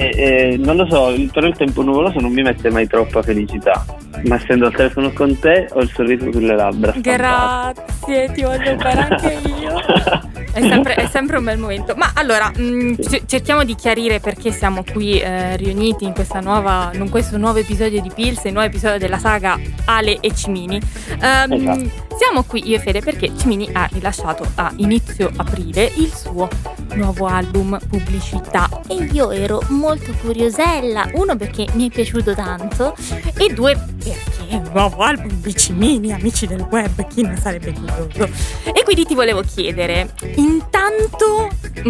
non lo so, però il tempo nuvoloso non mi mette mai troppa felicità, ma essendo al telefono con te ho il sorriso sulle labbra. Grazie, ti voglio bene anche io. È sempre un bel momento. Ma allora, cerchiamo di chiarire perché siamo qui riuniti in questo nuovo episodio di Pills, il nuovo episodio della saga Ale e Cimini. Esatto. Siamo qui io e Fede perché Cimini ha rilasciato a inizio aprile il suo nuovo album Pubblicità e io ero molto curiosella, uno perché mi è piaciuto tanto e due perché è un nuovo album di Cimini, amici del web, chi non sarebbe curioso. E quindi ti volevo chiedere intanto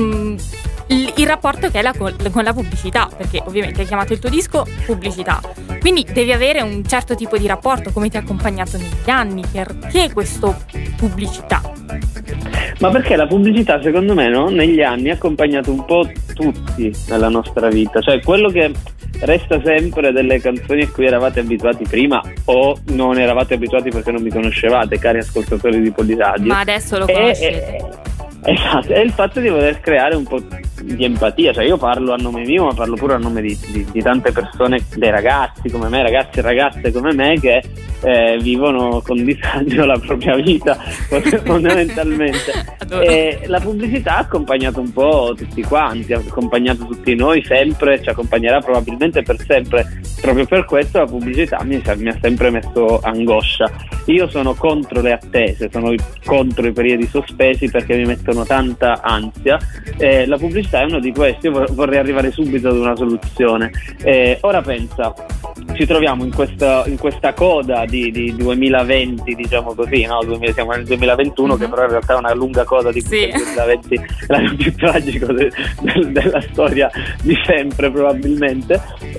il rapporto che è con la pubblicità, perché ovviamente hai chiamato il tuo disco Pubblicità, quindi devi avere un certo tipo di rapporto. Come ti ha accompagnato negli anni? Perché questo pubblicità? Ma perché la pubblicità, secondo me, no, negli anni ha accompagnato un po' tutti nella nostra vita, cioè quello che resta sempre delle canzoni a cui eravate abituati prima o non eravate abituati perché non mi conoscevate, cari ascoltatori di Poliradio. Ma adesso lo conoscete. Esatto, è il fatto di voler creare un po' di empatia, cioè io parlo a nome mio ma parlo pure a nome di tante persone, dei ragazzi come me, ragazzi e ragazze come me che vivono con disagio la propria vita fondamentalmente. La pubblicità ha accompagnato un po' tutti quanti, ha accompagnato tutti noi sempre, ci accompagnerà probabilmente per sempre. Proprio per questo la pubblicità mi ha sempre messo angoscia. Io sono contro le attese, sono contro i periodi sospesi perché mi mettono tanta ansia. La pubblicità è uno di questi. Io vorrei arrivare subito ad una soluzione. Ora pensa, ci troviamo in questa coda di 2020, diciamo così, no? Siamo nel 2021, che però in realtà è una lunga coda di cui il 2020 è l'anno più tragico della storia di sempre probabilmente.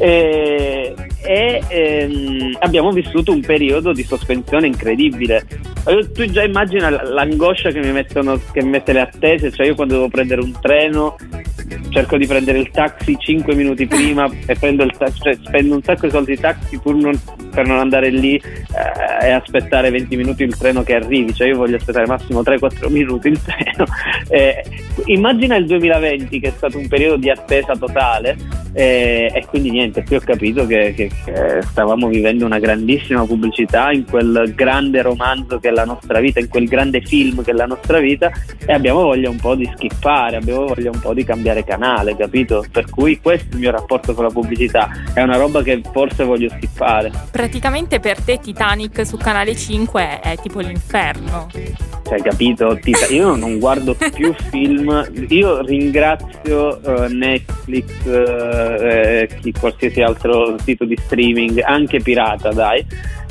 Abbiamo vissuto un periodo di sospensione incredibile. Tu già immagina l'angoscia che mi mette le attese, cioè io quando devo prendere un treno cerco di prendere il taxi 5 minuti prima e prendo cioè spendo un sacco di soldi di taxi per non andare lì e aspettare 20 minuti il treno che arrivi, cioè io voglio aspettare massimo 3-4 minuti il treno. Immagina il 2020 che è stato un periodo di attesa totale, e quindi niente, qui ho capito che stavamo vivendo una grandissima pubblicità in quel grande romanzo che è la nostra vita, in quel grande film che è la nostra vita, e abbiamo voglia un po' di skippare, abbiamo voglia un po' di cambiare canale, capito? Per cui questo è il mio rapporto con la pubblicità, è una roba che forse voglio skippare. Praticamente per te Titanic su Canale 5 è tipo l'inferno. Cioè, capito? Io non guardo più film, io ringrazio Netflix, qualsiasi altro sito di streaming, anche pirata, dai,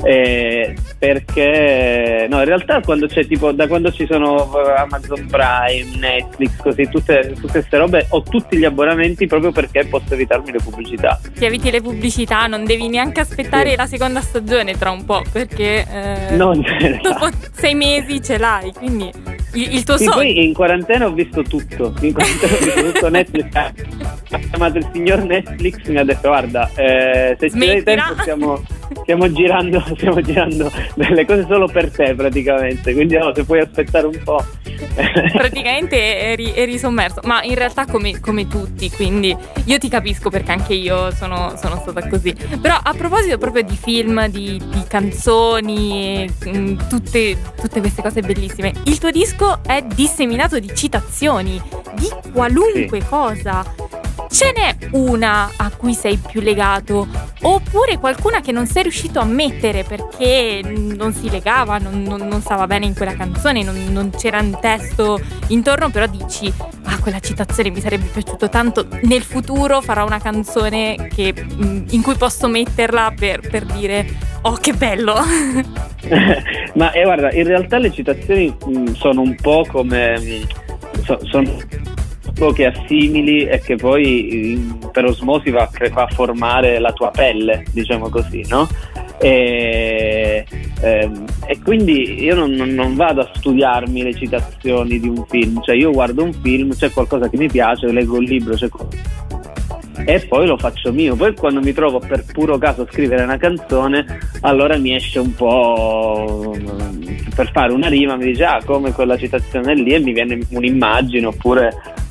perché no, in realtà quando c'è tipo, da quando ci sono Amazon Prime, Netflix, così tutte queste robe, ho tutti gli abbonamenti proprio perché posso evitarmi le pubblicità. Ti eviti le pubblicità, non devi neanche aspettare la seconda stagione tra un po', perché dopo 6 mesi ce l'hai, quindi il tuo sogno. Poi in quarantena ho visto tutto, Netflix ha chiamato il signor Netflix, mi ha detto guarda, se ci dai tempo stiamo girando delle cose solo per te praticamente, quindi se puoi aspettare un po'. Praticamente eri sommerso, ma in realtà come tutti, quindi io ti capisco perché anche io sono stata così. Però a proposito proprio di film, di canzoni, tutte queste cose bellissime, il tuo disco è disseminato di citazioni di qualunque cosa. Ce n'è una a cui sei più legato, oppure qualcuna che non sei riuscito a mettere perché non si legava, non stava bene in quella canzone, non c'era un testo intorno, però dici quella citazione mi sarebbe piaciuto tanto, nel futuro farò una canzone in cui posso metterla per dire oh che bello. Ma guarda, in realtà le citazioni sono un po' come sono che assimili e che poi per osmosi va a formare la tua pelle, diciamo così, no? E quindi io non vado a studiarmi le citazioni di un film, cioè io guardo un film, c'è qualcosa che mi piace, leggo un libro, e poi lo faccio mio. Poi quando mi trovo per puro caso a scrivere una canzone, allora mi esce un po' per fare una rima, mi dice come quella citazione lì, e mi viene un'immagine oppure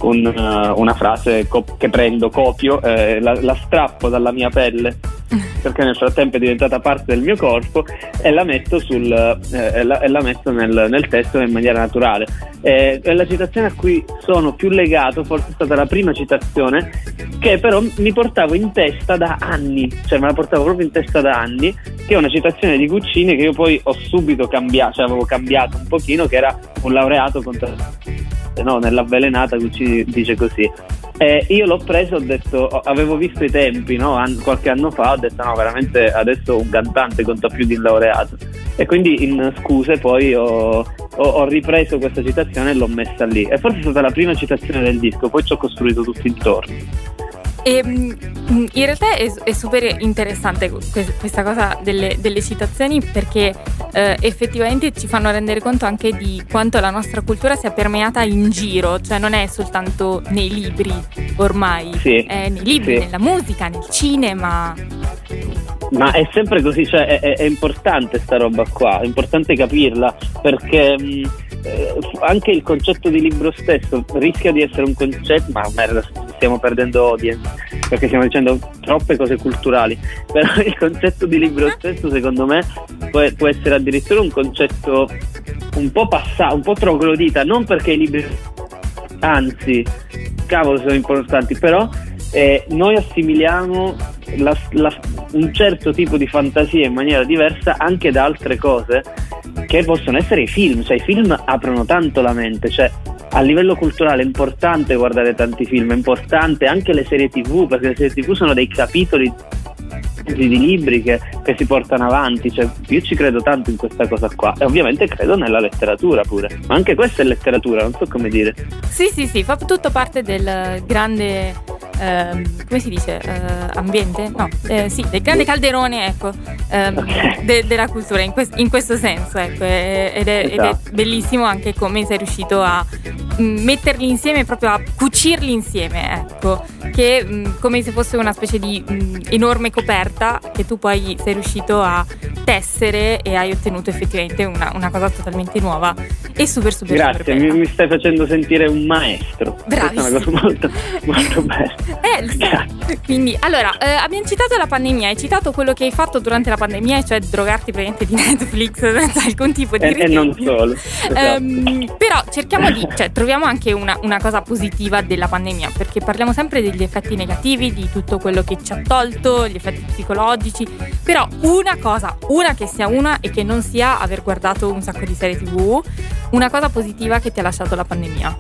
una frase che prendo, copio, la strappo dalla mia pelle perché nel frattempo è diventata parte del mio corpo e la metto nel testo in maniera naturale. È la citazione a cui sono più legato, forse è stata la prima citazione che però mi portavo in testa da anni, cioè me la portavo proprio in testa da anni, che è una citazione di Guccini che io poi ho subito cambiato, cioè avevo cambiato un pochino, che era un laureato nell'Avvelenata. Guccini dice così. Io l'ho preso, ho detto, avevo visto i tempi, no? Qualche anno fa, ho detto no, veramente adesso un cantante conta più di un laureato, e quindi in Scuse poi ho ripreso questa citazione e l'ho messa lì, e forse è stata la prima citazione del disco, poi ci ho costruito tutto intorno. E in realtà è super interessante questa cosa delle citazioni, perché effettivamente ci fanno rendere conto anche di quanto la nostra cultura sia permeata in giro, cioè non è soltanto nei libri ormai, sì, è nei libri, sì, nella musica, nel cinema. Ma è sempre così, cioè è importante sta roba qua, è importante capirla, perché anche il concetto di libro stesso rischia di essere un concetto, ma merda, stiamo perdendo audience perché stiamo dicendo troppe cose culturali, però il concetto di libro stesso secondo me può essere addirittura un concetto un po' passato, un po' troglodita, non perché i libri, anzi cavolo, sono importanti, però noi assimiliamo un certo tipo di fantasia in maniera diversa anche da altre cose che possono essere i film, cioè i film aprono tanto la mente, cioè a livello culturale è importante guardare tanti film, è importante anche le serie TV, perché le serie TV sono dei capitoli di libri che si portano avanti, cioè io ci credo tanto in questa cosa qua, e ovviamente credo nella letteratura pure, ma anche questa è letteratura, non so come dire. Sì, fa tutto parte del grande come si dice, ambiente? No, sì, del grande calderone, ecco, della cultura, in questo senso, ecco, ed è bellissimo anche come sei riuscito a metterli insieme, proprio a cucirli insieme, ecco, che come se fosse una specie di enorme coperta che tu poi sei riuscito a tessere e hai ottenuto effettivamente una cosa totalmente nuova e super grazie, mi stai facendo sentire un maestro. Bravissimo. Questa è una cosa molto, molto bella. Quindi allora abbiamo citato la pandemia, hai citato quello che hai fatto durante la pandemia, cioè drogarti praticamente di Netflix senza alcun tipo di e non solo, esatto. Però cerchiamo troviamo anche una cosa positiva della pandemia, perché parliamo sempre degli effetti negativi, di tutto quello che ci ha tolto, gli effetti psicologici, però una che sia una e che non sia aver guardato un sacco di serie TV, una cosa positiva che ti ha lasciato la pandemia.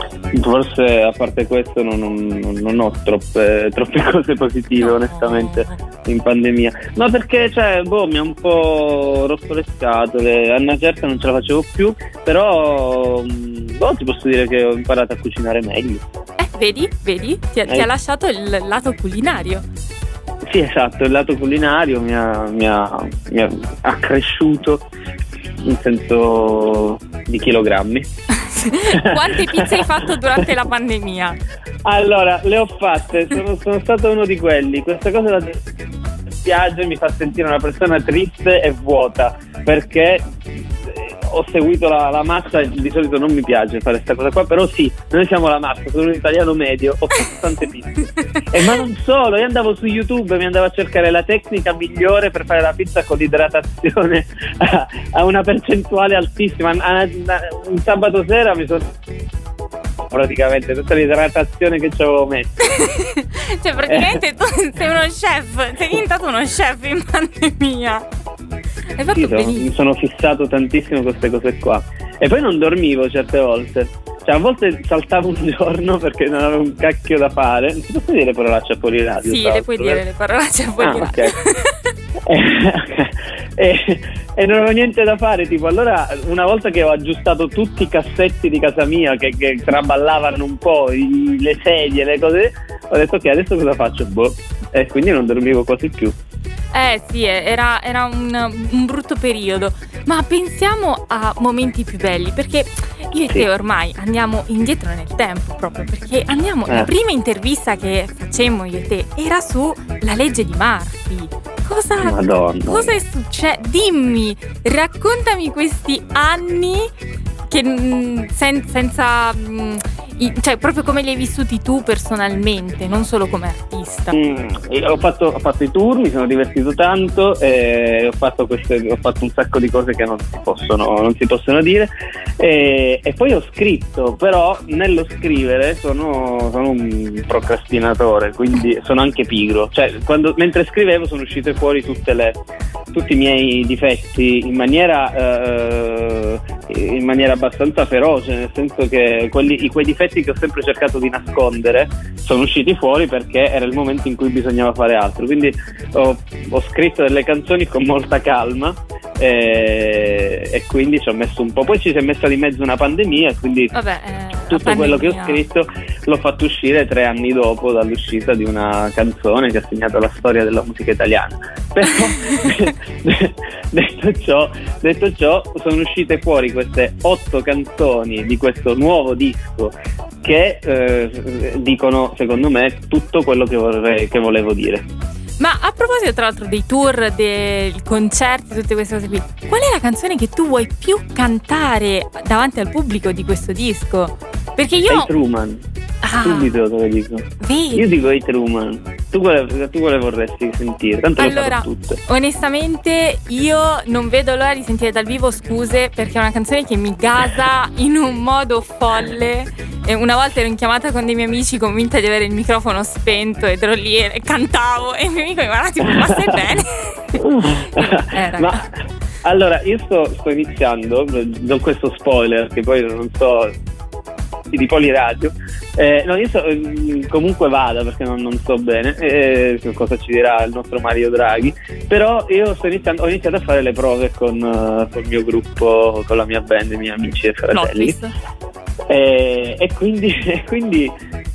Forse a parte questo non ho troppe cose positive, onestamente, in pandemia, ma perché mi ha un po' rotto le scatole, a una certa non ce la facevo più, però ti posso dire che ho imparato a cucinare meglio. Vedi? Ti ha lasciato il lato culinario. Sì, esatto, il lato culinario mi ha accresciuto in senso di chilogrammi. Quante pizze hai fatto durante la pandemia? Allora, le ho fatte, sono stato uno di quelli. Questa cosa da spiaggia mi fa sentire una persona triste e vuota, perché ho seguito la massa e di solito non mi piace fare questa cosa qua, però sì, noi siamo la massa, sono un italiano medio, ho fatto tante pizze. Ma non solo, io andavo su YouTube, mi andavo a cercare la tecnica migliore per fare la pizza con l'idratazione a una percentuale altissima. Un sabato sera mi sono praticamente tutta l'idratazione che ci avevo messo. Cioè praticamente tu sei uno chef, sei diventato uno chef in pandemia. Hai fatto benissimo. Mi sono fissato tantissimo con queste cose qua, e poi non dormivo certe volte, cioè a volte saltavo un giorno perché non avevo un cacchio da fare. Non si può dire parolacce fuori radio? Sì, le puoi dire le parolacce fuori radio. Okay. E non avevo niente da fare, tipo, allora una volta che ho aggiustato tutti i cassetti di casa mia che traballavano un po', le sedie, le cose, ho detto ok, adesso cosa faccio? E quindi non dormivo quasi più. Sì, era un brutto periodo, ma pensiamo a momenti più belli, perché io e te ormai andiamo indietro nel tempo, proprio perché la prima intervista che facemmo io e te era su la legge di Murphy. Cosa è successo? Dimmi, raccontami questi anni che senza cioè proprio come li hai vissuti tu personalmente, non solo come artista. Ho fatto i tour, mi sono divertito tanto, ho fatto un sacco di cose che non si possono dire, e poi ho scritto, però nello scrivere sono un procrastinatore, quindi sono anche pigro, cioè mentre scrivevo sono uscite fuori tutti i miei difetti in maniera abbastanza feroce, nel senso che quei difetti che ho sempre cercato di nascondere sono usciti fuori perché era il momento in cui bisognava fare altro, quindi ho scritto delle canzoni con molta calma, e quindi ci ho messo un po', poi ci si è messa di mezzo una pandemia, quindi tutto quello che ho scritto l'ho fatto uscire 3 anni dopo dall'uscita di una canzone che ha segnato la storia della musica italiana. Però detto ciò sono uscite fuori queste 8 canzoni di questo nuovo disco che dicono, secondo me, tutto quello che volevo dire. Ma a proposito, tra l'altro, dei tour, dei concerti, tutte queste cose qui, qual è la canzone che tu vuoi più cantare davanti al pubblico di questo disco? Perché io... Hey Truman, subito te lo dico. Vedi? Io dico Hey Truman. Tu quale vorresti sentire? Tanto allora, lo tutte. Onestamente io non vedo l'ora di sentire dal vivo Scuse, perché è una canzone che mi gasa in un modo folle. E una volta ero in chiamata con dei miei amici convinta di avere il microfono spento ed ero lì e cantavo e il mio amico mi guardava tipo, ma stai bene? Ma allora io sto iniziando, do questo spoiler che poi non so di Poliradio, comunque vada perché non so bene cosa ci dirà il nostro Mario Draghi, però io ho iniziato a fare le prove con il mio gruppo, con la mia band, i miei amici e fratelli, e quindi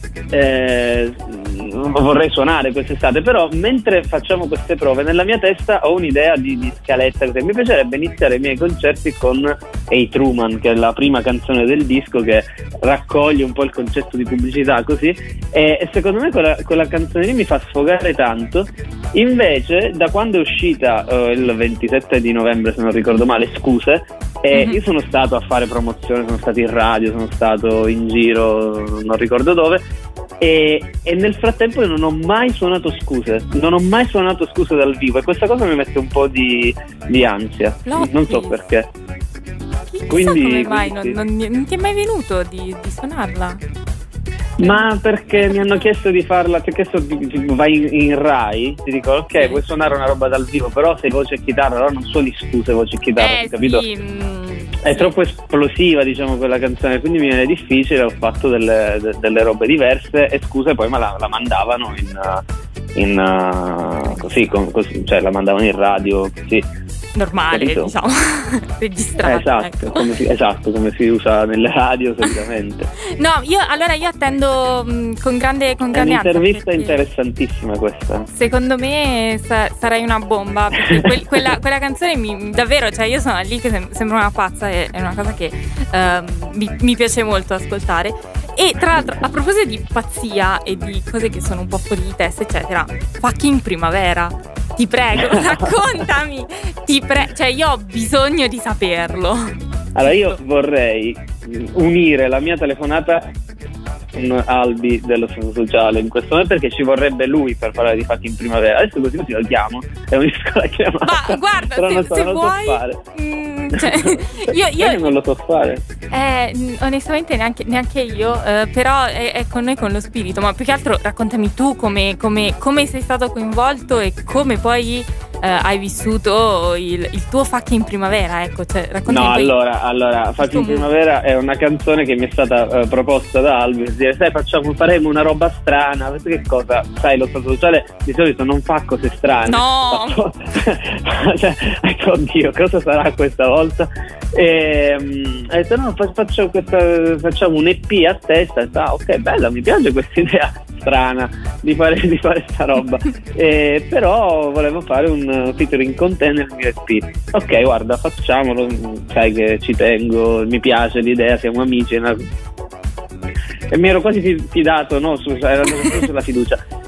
vorrei suonare quest'estate, però mentre facciamo queste prove nella mia testa ho un'idea di scaletta, che mi piacerebbe iniziare i miei concerti con Hey Truman, che è la prima canzone del disco, che raccoglie un po' il concetto di pubblicità così, e secondo me quella canzone lì mi fa sfogare tanto. Invece da quando è uscita il 27 di novembre, se non ricordo male, Scuse, io sono stato a fare promozione, sono stato in radio, sono stato in giro, non ricordo dove, e nel frattempo io non ho mai suonato Scuse dal vivo, e questa cosa mi mette un po' di ansia. Non so perché. Quindi come mai non ti è mai venuto di suonarla? Ma perché mi hanno chiesto di farla, perché vai in Rai, ti dico ok, puoi suonare una roba dal vivo, però sei voce e chitarra, allora non suoni Scuse voce e chitarra, capito? È troppo esplosiva, diciamo, quella canzone, quindi mi viene difficile. Ho fatto delle robe diverse, e Scuse poi me la mandavano cioè la mandavano in radio così normale, capito? Diciamo registrata. Esatto, come si usa nelle radio solitamente. No, io attendo con grande è un'intervista interessantissima questa. Secondo me sarai una bomba, perché quella canzone davvero, cioè io sono lì che sembra una pazza, è una cosa che mi piace molto ascoltare. E tra l'altro, a proposito di pazzia e di cose che sono un po' fuori di testa eccetera, fucking Primavera, ti prego, raccontami, cioè io ho bisogno di saperlo. Allora io vorrei unire la mia telefonata con Albi dello Stato Sociale in questo momento, perché ci vorrebbe lui per parlare di Fucking Primavera. Adesso così lo chiamo, è una chiamata. Ma guarda, però se vuoi cioè, io non lo so fare. Onestamente neanche io, però è con noi, con lo spirito. Ma più che altro raccontami tu come sei stato coinvolto e come poi hai vissuto il tuo Fucking Primavera, ecco, cioè, raccontami. No, allora Fucking Primavera è una canzone che mi è stata proposta da Albi, dire, sai, faremo una roba strana. Che cosa? Sai, lo Stato Sociale di solito non fa cose strane. No. Cioè, ecco, oddio, cosa sarà questa volta? E ha detto no, facciamo un EP a testa. Ok, bella, mi piace questa idea strana di fare sta roba. Però volevo fare un featuring con te nel mio EP. Ok, guarda, facciamolo, sai che ci tengo, mi piace l'idea, siamo amici, e mi ero quasi fidato, no, era sulla fiducia.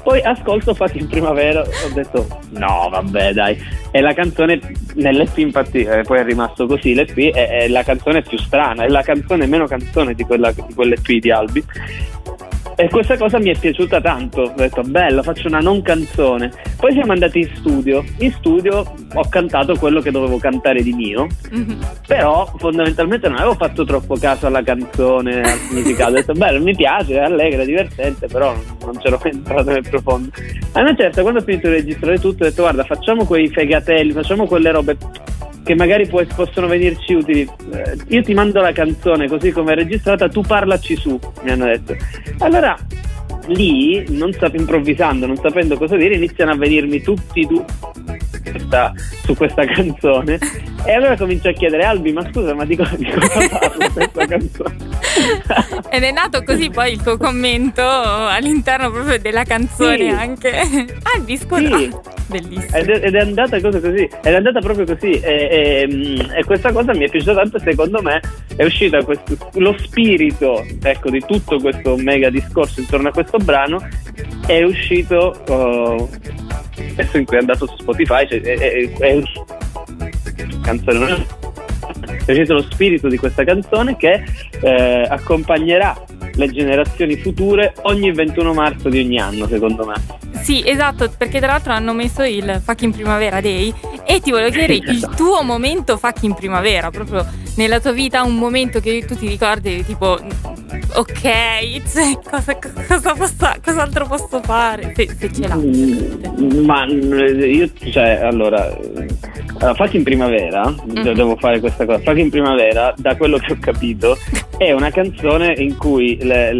Poi ascolto Fucking Primavera, ho detto no vabbè dai, e la canzone nell'EP infatti poi è rimasto così, l'EP è la canzone più strana, è la canzone meno canzone di quell'EP di Albi. E questa cosa mi è piaciuta tanto, ho detto bello, faccio una non canzone. Poi siamo andati in studio ho cantato quello che dovevo cantare di mio, però fondamentalmente non avevo fatto troppo caso alla canzone, al significato. Ho detto bello, mi piace, è allegra, è divertente, però non c'ero entrato nel profondo. A una certa, quando ho finito di registrare tutto, ho detto guarda, facciamo quei fegatelli, facciamo quelle robe che magari possono venirci utili. Io ti mando la canzone così come è registrata, tu parlaci su, mi hanno detto. Allora lì, improvvisando, non sapendo cosa dire, iniziano a venirmi tutti su questa canzone, e allora comincio a chiedere Albi, ma scusa, ma di cosa parla questa canzone? Ed è nato così poi il tuo commento all'interno proprio della canzone, sì. Anche Albi, scusa, sì. Bellissimo. Ed è andata così, è andata proprio così, e questa cosa mi è piaciuta tanto. Secondo me è uscito lo spirito, ecco, di tutto questo mega discorso intorno a questo brano è uscito adesso in cui è andato su Spotify, cioè, è canzone, è uscito lo spirito di questa canzone che accompagnerà le generazioni future ogni 21 marzo di ogni anno, secondo me. Sì, esatto, perché tra l'altro hanno messo il Fucking Primavera Day, e ti volevo chiedere il tuo momento Fucking Primavera, proprio nella tua vita, un momento che tu ti ricordi tipo ok, cioè, cos'altro posso fare, se ce l'hai. Ma io, cioè, allora Fucking Primavera, devo fare questa cosa. Fucking Primavera, da quello che ho capito, è una canzone in cui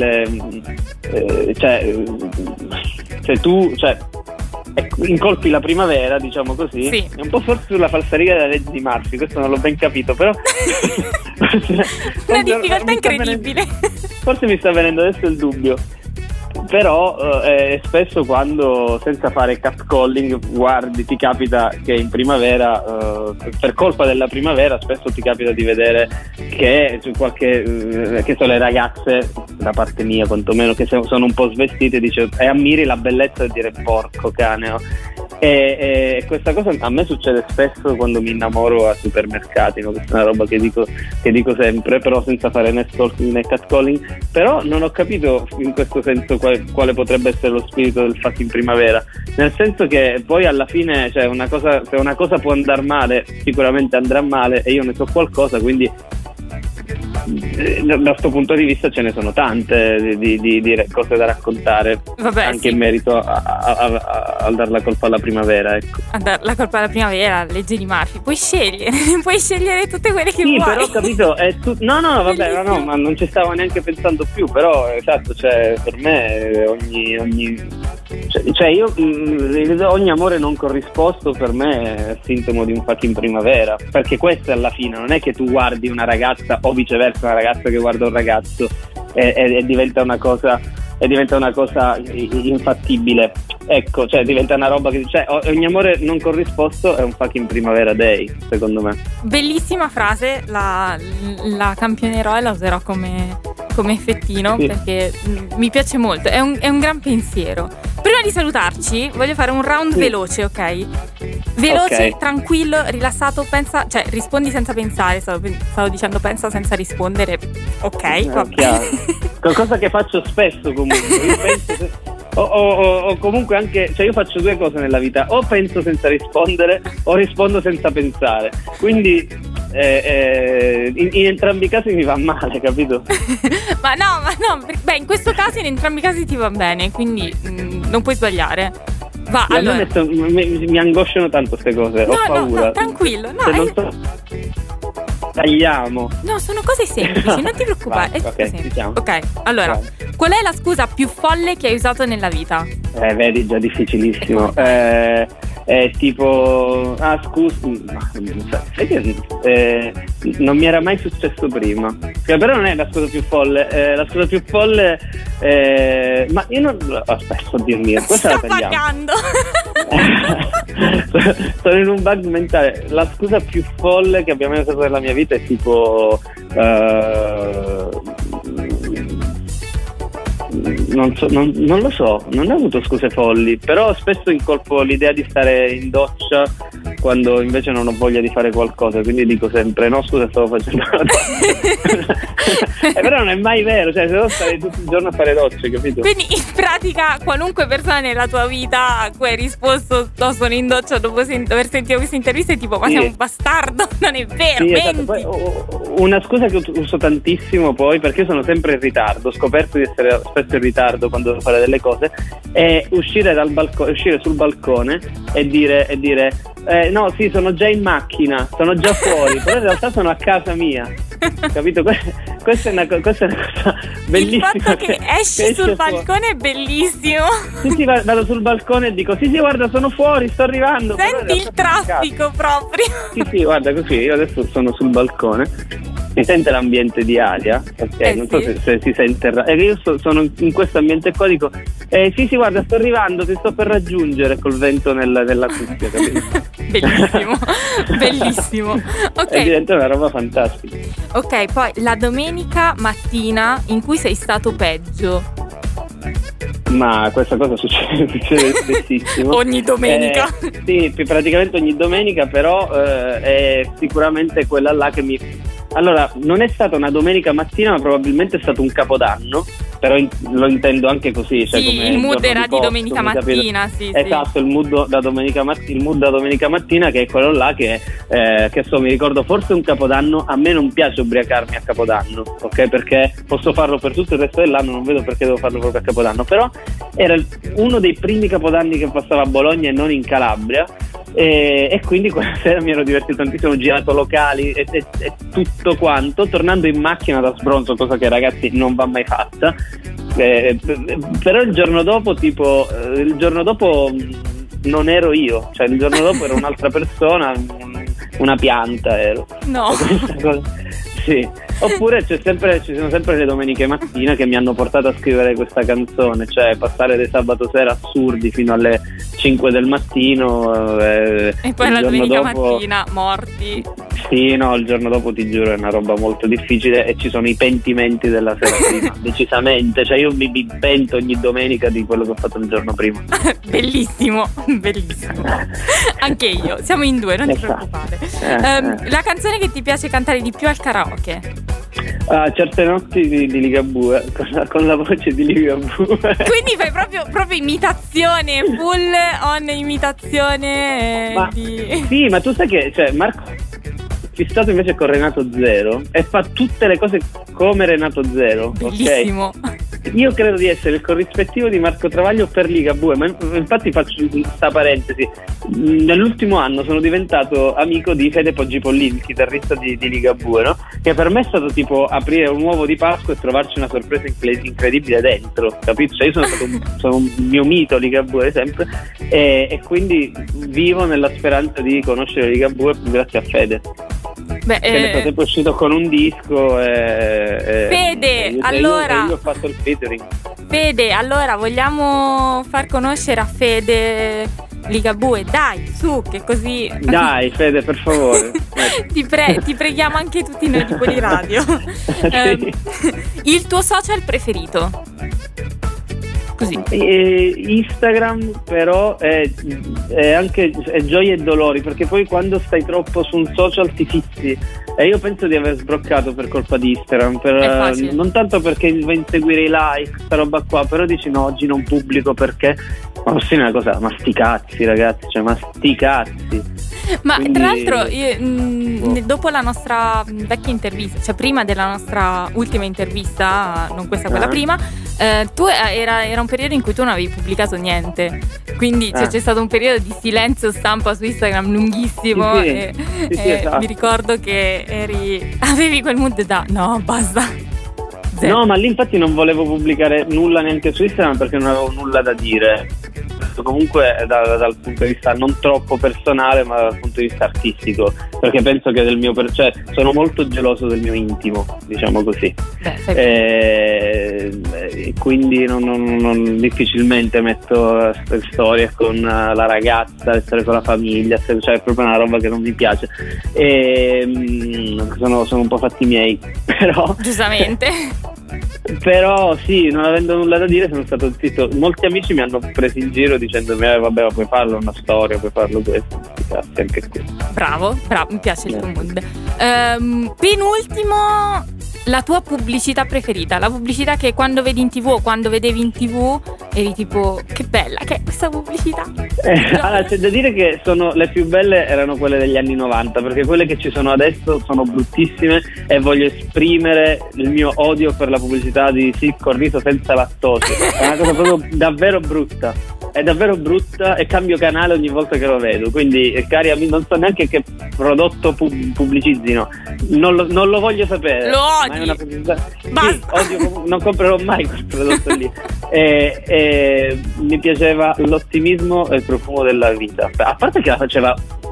se tu, cioè, incolpi la primavera, diciamo così, sì. È un po' forse sulla falsariga della legge di Murphy, questo non l'ho ben capito, però una difficoltà incredibile. Forse mi sta venendo adesso il dubbio. Però spesso, quando senza fare catcalling guardi, ti capita che in primavera, per colpa della primavera, spesso ti capita di vedere che che sono le ragazze, da parte mia quantomeno, che sono un po' svestite, e ammiri la bellezza di dire porco cane, no? E questa cosa a me succede spesso quando mi innamoro a supermercati, no? Questa è una roba che dico sempre, però senza fare né stalking né catcalling. Però non ho capito in questo senso quale potrebbe essere lo spirito del Fucking Primavera, nel senso che poi alla fine, cioè, se una cosa può andare male, sicuramente andrà male, e io ne so qualcosa, quindi da questo punto di vista ce ne sono tante di cose da raccontare. Vabbè, anche sì. In merito a dar la colpa alla primavera, ecco. A dar la colpa alla primavera, legge di Murphy, puoi scegliere tutte quelle che vuoi. Sì, però ho capito, no, vabbè, no, ma non ci stavo neanche pensando più, però esatto, cioè, per me ogni amore non corrisposto per me è sintomo di un Fucking Primavera, perché questo alla fine non è che tu guardi una ragazza o viceversa una ragazza che guarda un ragazzo e diventa una cosa infattibile, ecco, cioè diventa una roba che, cioè, ogni amore non corrisposto è un Fucking Primavera Day, secondo me. Bellissima frase, la campionerò e la userò come effettino, sì. Perché mi piace molto, è un gran pensiero. Prima di salutarci voglio fare un round veloce, ok? Veloce, okay. Tranquillo, rilassato, pensa, cioè rispondi senza pensare, stavo dicendo pensa senza rispondere, ok? Qualcosa che faccio spesso comunque, io penso o comunque anche, cioè io faccio due cose nella vita, o penso senza rispondere o rispondo senza pensare, quindi in entrambi i casi mi va male, capito? ma no, beh, in questo caso in entrambi i casi ti va bene, quindi non puoi sbagliare. Va, allora. Mi angosciano tanto queste cose, ho paura. No, tranquillo, no. Tagliamo. No, sono cose semplici, non ti preoccupare. Vai, okay, ok, allora, qual è la scusa più folle che hai usato nella vita? Vedi, già difficilissimo. È tipo, scusa, sai che non mi era mai successo prima. Però non è la scusa più folle. La scusa più folle, ma io non. Aspetta, oddio mio, questa la tagliamo. Pagando. Sono in un bug mentale. La scusa più folle che abbiamo mai usato nella mia vita è tipo non lo so, non ho avuto scuse folli, però spesso incolpo l'idea di stare in doccia quando invece non ho voglia di fare qualcosa, quindi dico sempre no scusa stavo facendo la doccia. Però non è mai vero, cioè se devo stare tutto il giorno a fare docce, capito? Quindi in pratica qualunque persona nella tua vita a cui hai risposto sono in doccia dopo aver sentito questa intervista è tipo ma sei un bastardo, non è vero, sì, menti. Esatto. Poi, una scusa che uso tantissimo poi, perché io sono sempre in ritardo, ho scoperto di essere spesso in ritardo quando devo fare delle cose, è uscire sul balcone e dire no sì sono già in macchina, sono già fuori, però in realtà sono a casa mia, capito? Questa è una cosa bellissima. Il fatto che esci sul balcone è bellissimo. Sì, vado sul balcone e dico sì guarda sono fuori, sto arrivando. Senti il traffico proprio. Sì guarda così, io adesso sono sul balcone, si sente l'ambiente di aria, ok? Non so se si sente. Io sono in questo ambiente qua, dico sì guarda sto arrivando, ti sto per raggiungere col vento nella cuffia, capito? Bellissimo, bellissimo. Ok. Diventa una roba fantastica. Ok, poi la domenica mattina in cui sei stato peggio. Ma questa cosa succede spessissimo. Ogni domenica. Sì, praticamente ogni domenica, però è sicuramente quella là che mi... Allora, non è stata una domenica mattina, ma probabilmente è stato un capodanno, però lo intendo anche così. Cioè sì, come il mood era di domenica mattina, sì. Esatto, il mood da domenica mattina, che è quello là che mi ricordo forse un capodanno. A me non piace ubriacarmi a capodanno, ok? Perché posso farlo per tutto il resto dell'anno, non vedo perché devo farlo proprio a capodanno. Però era uno dei primi capodanni che passava a Bologna e non in Calabria. E quindi quella sera mi ero divertito tantissimo, ho girato locali e tutto quanto, tornando in macchina da sbronzo, cosa che ragazzi non va mai fatta, però il giorno dopo non ero io, cioè il giorno dopo ero un'altra persona, una pianta ero. No. Questa cosa, sì. Oppure ci sono sempre le domeniche mattina che mi hanno portato a scrivere questa canzone, cioè passare dei sabato sera assurdi fino alle 5 del mattino e poi la domenica mattina morti. Sì, no, il giorno dopo ti giuro è una roba molto difficile e ci sono i pentimenti della sera prima, decisamente, cioè io mi pento ogni domenica di quello che ho fatto il giorno prima. Bellissimo, bellissimo. Anche io, siamo in due, non ti preoccupare. La canzone che ti piace cantare di più al karaoke? Certe notti di Ligabue, con la voce di Ligabue. Quindi fai proprio imitazione, full on imitazione Sì, ma tu sai che Marco fissato invece con Renato Zero e fa tutte le cose come Renato Zero. Bellissimo. Okay? Io credo di essere il corrispettivo di Marco Travaglio per Ligabue, ma infatti faccio questa parentesi. Nell'ultimo anno sono diventato amico di Fede Poggipollini, il chitarrista di Ligabue, no? Che per me è stato tipo aprire un uovo di Pasqua e trovarci una sorpresa incredibile dentro, capito? Cioè io sono un mio mito Ligabue sempre e quindi vivo nella speranza di conoscere Ligabue grazie a Fede. Beh, che nel frattempo è uscito con un disco Fede, allora io ho fatto il featuring. Fede, allora vogliamo far conoscere a Fede Ligabue, dai, su, che così. Dai, Fede, per favore. Ti preghiamo anche tutti noi di Poliradio. Sì. Il tuo social preferito? Così. Instagram però è anche gioie e dolori, perché poi quando stai troppo su un social ti fissi e io penso di aver sbroccato per colpa di Instagram, non tanto perché va a inseguire i like, sta roba qua, però dici no, oggi non pubblico perché, ma sì, una cosa, ma sti cazzi ragazzi, cioè ma sti cazzi. Ma quindi, tra l'altro dopo la nostra vecchia intervista, cioè prima della nostra ultima intervista, non questa, quella prima, tu era un periodo in cui tu non avevi pubblicato niente, quindi c'è stato un periodo di silenzio stampa su Instagram lunghissimo. Sì, esatto. Mi ricordo che avevi quel mood da no, basta. Zero. No, ma lì infatti non volevo pubblicare nulla neanche su Instagram perché non avevo nulla da dire. Comunque dal punto di vista non troppo personale, ma dal punto di vista artistico, perché penso che cioè sono molto geloso del mio intimo, diciamo così. Quindi non difficilmente metto storie con la ragazza, stare con la famiglia, cioè è proprio una roba che non mi piace. Sono un po' fatti miei, però giustamente. Però sì, non avendo nulla da dire sono stato zitto. Molti amici mi hanno preso in giro dicendomi vabbè, puoi farlo una storia, puoi farlo questo. Anche qui. Bravo, mi piace il tuo mood. Penultimo, la tua pubblicità preferita, la pubblicità che quando vedi in TV o quando vedevi in TV eri tipo che bella che è questa pubblicità. Allora c'è da dire che le più belle erano quelle degli anni 90, perché quelle che ci sono adesso sono bruttissime e voglio esprimere il mio odio per la pubblicità di Sicco riso senza lattosio. È una cosa proprio davvero brutta. È davvero brutta e cambio canale ogni volta che lo vedo, quindi cari amici, non so neanche che prodotto pubblicizzino, non lo voglio sapere. Lo odi? Ma è una pubblicità. Sì, odio, non comprerò mai quel prodotto lì. Mi piaceva l'ottimismo e il profumo della vita, a parte che la faceva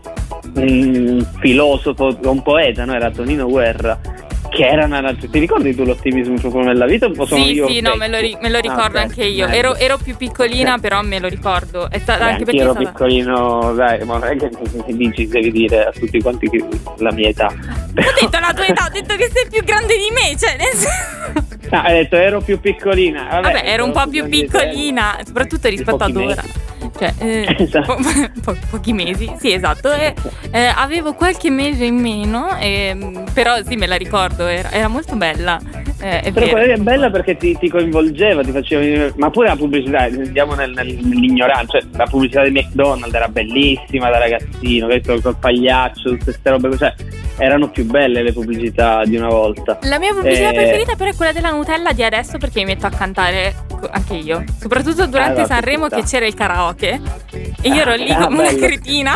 un filosofo, un poeta, no? Era Tonino Guerra, che era ti ricordi tu l'ottimismo proprio nella vita? O sono io sì, no, me lo ricordo anche io. Ero più piccolina, però me lo ricordo. È stata anche perché ero piccolino, dai, ma non è che dici, devi dire a tutti quanti la mia età. Ho detto la tua età, ho detto che sei più grande di me, cioè nel senso... No, hai detto ero più piccolina. Vabbè, ero un po' più piccolina, soprattutto rispetto ad ora. Cioè, esatto. pochi mesi, sì, esatto. Avevo qualche mese in meno, però sì, me la ricordo, era molto bella. Però quella è bella perché ti coinvolgeva, ti faceva. Ma pure la pubblicità, andiamo nell'ignoranza, cioè la pubblicità di McDonald's era bellissima da ragazzino, col pagliaccio, tutte queste robe, cioè erano più belle le pubblicità di una volta. La mia pubblicità preferita però è quella della Nutella di adesso, perché mi metto a cantare anche io, soprattutto durante Sanremo che c'era il karaoke e io ero lì come una cretina.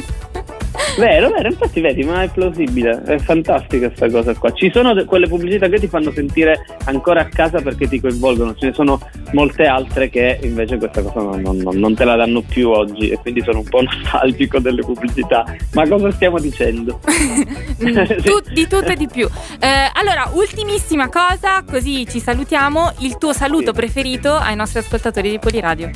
Vero, infatti vedi, ma è plausibile, è fantastica sta cosa qua. Ci sono quelle pubblicità che ti fanno sentire ancora a casa perché ti coinvolgono, ce ne sono molte altre che invece questa cosa non te la danno più oggi, e quindi sono un po' nostalgico delle pubblicità. Ma cosa stiamo dicendo? Di tutto e di più. Allora, ultimissima cosa, così ci salutiamo. Il tuo saluto preferito ai nostri ascoltatori di Poliradio.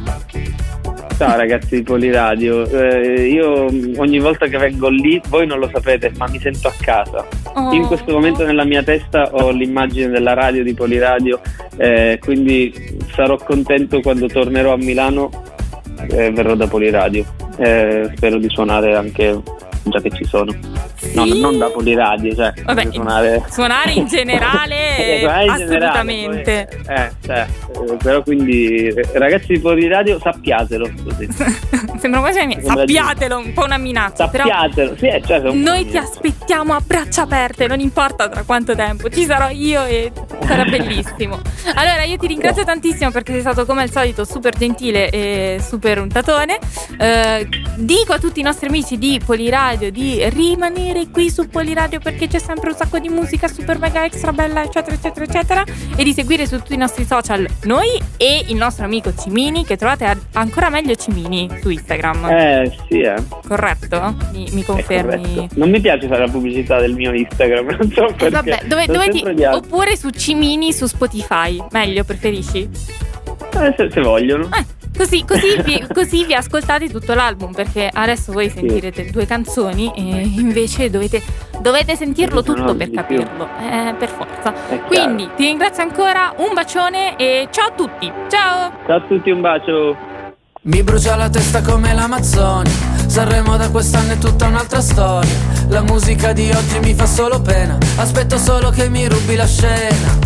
Ciao ragazzi di Poliradio, io ogni volta che vengo lì, voi non lo sapete, ma mi sento a casa. In questo momento nella mia testa ho l'immagine della radio di Poliradio, quindi sarò contento quando tornerò a Milano e verrò da Poliradio. Spero di suonare anche, già che ci sono. Sì. No, non da Poliradio, cioè suonare in generale assolutamente. Però quindi ragazzi di Poliradio, sappiatelo così. Sembra quasi sappiatelo, un po' una minaccia. Sappiatelo, però sì, noi ti aspettiamo a braccia aperte, non importa tra quanto tempo, ci sarò io e sarà bellissimo. Allora io ti ringrazio tantissimo perché sei stato come al solito super gentile e super untatone. Dico a tutti i nostri amici di Poliradio di rimanere qui su Poliradio perché c'è sempre un sacco di musica super mega extra bella eccetera eccetera eccetera, e di seguire su tutti i nostri social noi e il nostro amico Cimini, che trovate ancora meglio Cimini su Instagram. Sì, corretto? Mi confermi? Non mi piace fare la pubblicità del mio Instagram, non so perché. Vabbè, dove oppure su Cimini su Spotify, meglio, preferisci? Se vogliono. Così vi ascoltate tutto l'album, perché adesso voi sentirete due canzoni e invece dovete sentirlo tutto per capirlo, per forza. Quindi ti ringrazio ancora, un bacione e ciao a tutti. Ciao a tutti, un bacio. Mi brucia la testa come l'Amazzonia, Sanremo da quest'anno è tutta un'altra storia. La musica di oggi mi fa solo pena, aspetto solo che mi rubi la scena.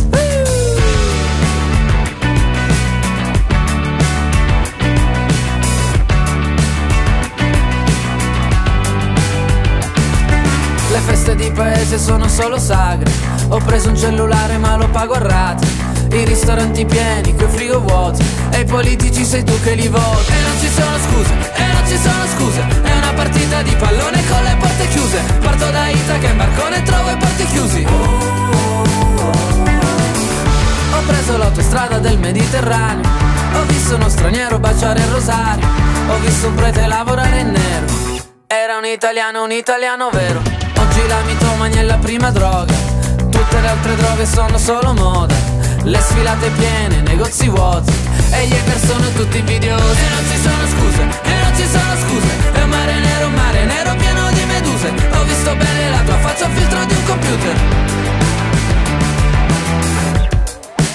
Le feste di paese sono solo sagre. Ho preso un cellulare ma lo pago a rate. I ristoranti pieni, coi frigo vuoti, e i politici sei tu che li voti. E non ci sono scuse, è una partita di pallone con le porte chiuse. Parto da Itaca in barcone e trovo i porti chiusi. Ho preso l'autostrada del Mediterraneo, ho visto uno straniero baciare il rosario, ho visto un prete lavorare in nero. Era un italiano vero. Oggi la mitomania è la prima droga, tutte le altre droghe sono solo moda. Le sfilate piene, negozi vuoti, e gli hater sono tutti invidiosi. E non ci sono scuse, è un mare nero pieno di meduse. Ho visto bene la tua faccia al filtro di un computer.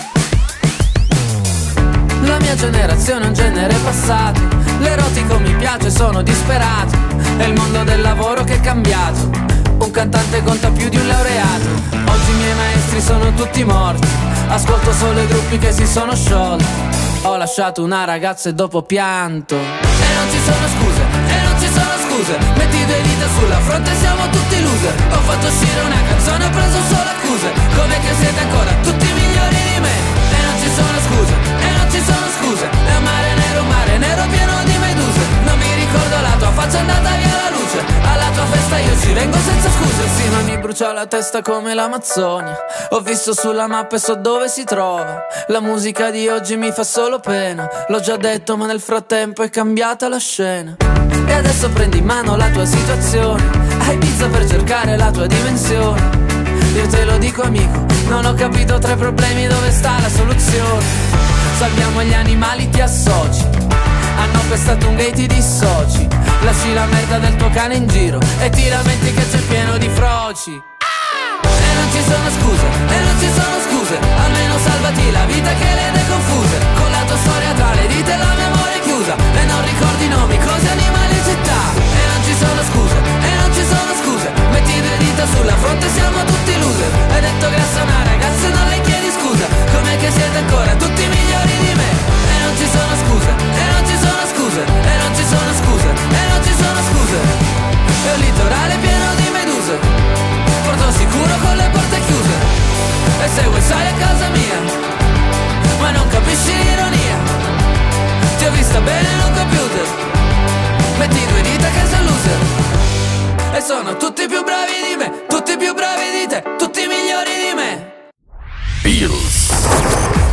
passione è un genere passato. L'erotico mi piace, sono disperato. È il mondo del lavoro che è cambiato. Un cantante conta più di un laureato. Oggi i miei maestri sono tutti morti. Ascolto solo i gruppi che si sono sciolti. Ho lasciato una ragazza e dopo pianto. E non ci sono scuse, e non ci sono scuse. Metti due dita sulla fronte, siamo tutti loser. Ho fatto uscire una canzone, ho preso solo accuse. Come che siete ancora tutti migliori di me. E non ci sono scuse, e non ci sono scuse. È un mare nero pieno di meduse. Non mi ricordo la tua faccia, è andata via la luce. Alla tua festa io ci vengo senza scuse. Sì, ma mi brucia la testa come l'Amazzonia. Ho visto sulla mappa e so dove si trova. La musica di oggi mi fa solo pena. L'ho già detto, ma nel frattempo è cambiata la scena. E adesso prendi in mano la tua situazione. Hai pizza per cercare la tua dimensione. Io te lo dico amico, non ho capito tra i problemi dove sta la soluzione. Salviamo gli animali, ti associ. Hanno pestato un gay, ti dissoci. Lasci la merda del tuo cane in giro e ti lamenti che c'è pieno di froci. E non ci sono scuse, e non ci sono scuse. Almeno salvati la vita che le dai confuse. Con la tua storia tra le dita e la memoria chiusa. E non ricordi nomi, cose, animali e città. E non ci sono scuse, e non ci sono scuse. Metti due dita sulla fronte, siamo tutti loser. Hai detto grazie a una ragazza e non le chiedi scusa. Com'è che siete ancora tutti migliori di me. E non ci sono scuse, e non ci sono scuse. E non ci sono scuse, e non ci sono scuse. E un litorale pieno di meduse. Porto sicuro con le porte chiuse. E se vuoi sali a casa mia, ma non capisci l'ironia. Ti ho vista bene in un computer. Metti due dita che sei loser. E sono tutti più bravi di me, tutti più bravi di te, tutti migliori di me. Pills.